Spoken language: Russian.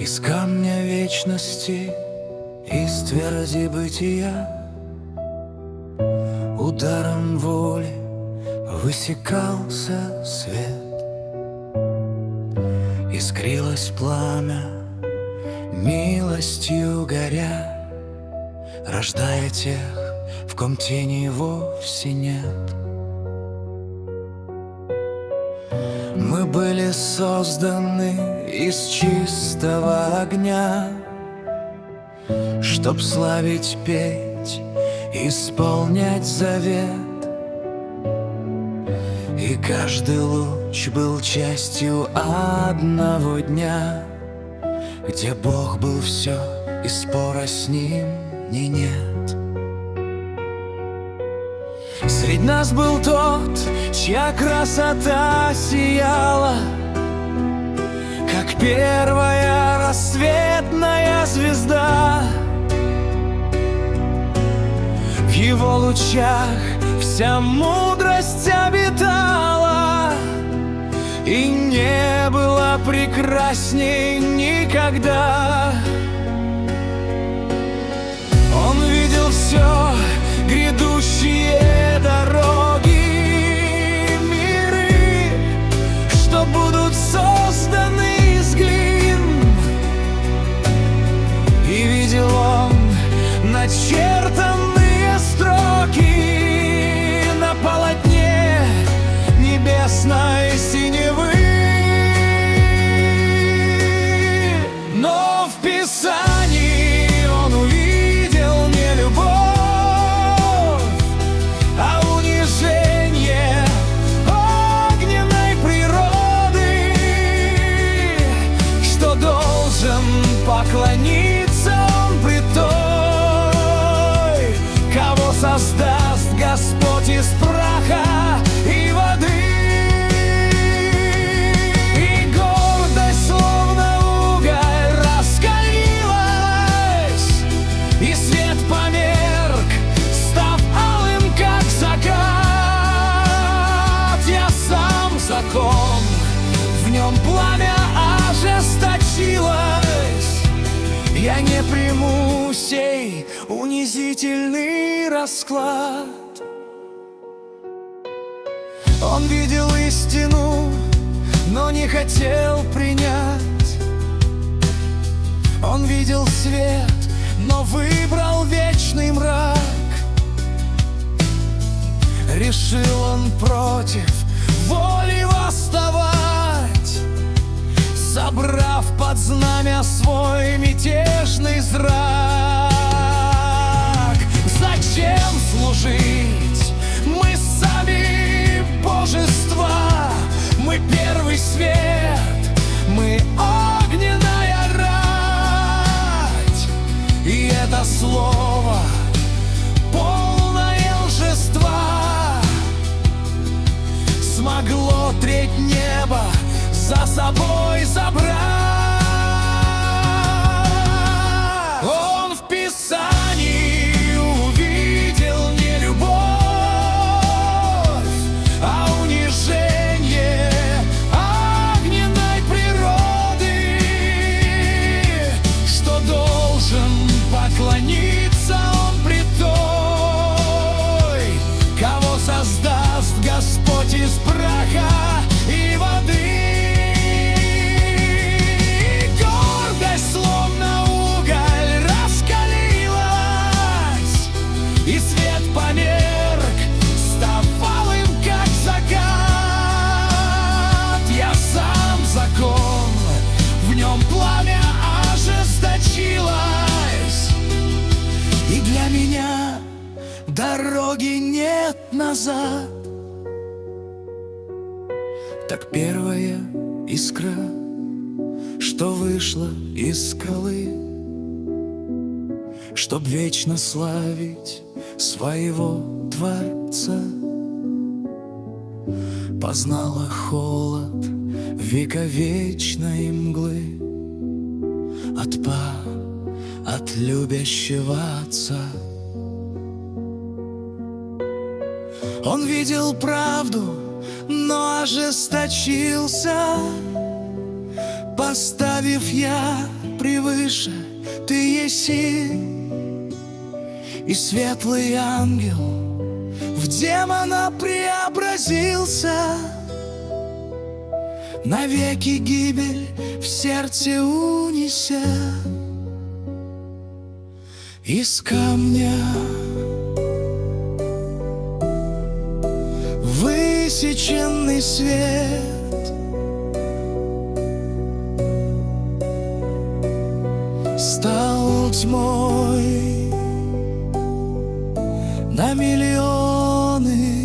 Из камня вечности, из тверди бытия, ударом воли высекался свет. Искрилось пламя, милостью горя, рождая тех, в ком тени вовсе нет. Мы были созданы из чистого огня, чтоб славить, петь, исполнять завет. И каждый луч был частью одного дня, где Бог был все, и спора с ним нет. Средь нас был тот, чья красота сияла, как первая рассветная звезда. В его лучах вся мудрость обитала, и не было прекрасней никогда. Он видел все, грядущие дороги, миры, что будут созданы из глин. И видел он начертанные строки на полотне небесной синевы. Но в Писании он увидел не любовь, а унижение огненной природы, что должен поклониться он пред той, кого создаст Господь из праха и воды. И гордость, словно уголь, раскалилась, и свет померк, став алым, как закат. Я сам закон, в нем пламя ожесточилось. Я не приму сей унизительный расклад. Он видел истину, но не хотел принять. Он видел свет, но выбрал вечный мрак. Решил он против воли восставать, собрав под знамя свой мятежный зрак. Зачем служить? Мы сами божества, мы первый свет, мы огненная рать. И это слово полное лжества смогло треть небо за собой забрать. Он в Писании увидел не любовь, а унижение огненной природы, что должен поклониться он пред той, кого создаст Господь из праха и воды. Словно уголь раскалилась, и свет померк, став алым, как закат. Я сам закон, в нем пламя ожесточилось, и для меня дороги нет назад. Так первая искра, что вышла из скалы, чтоб вечно славить своего Творца, познала холод вековечной мглы от любящего Отца. Он видел правду, но ожесточился, поставив я выше ты еси, и светлый ангел в демона преобразился, навеки гибель в сердце унеся. Из камня высеченный свет стал тьмой на миллионы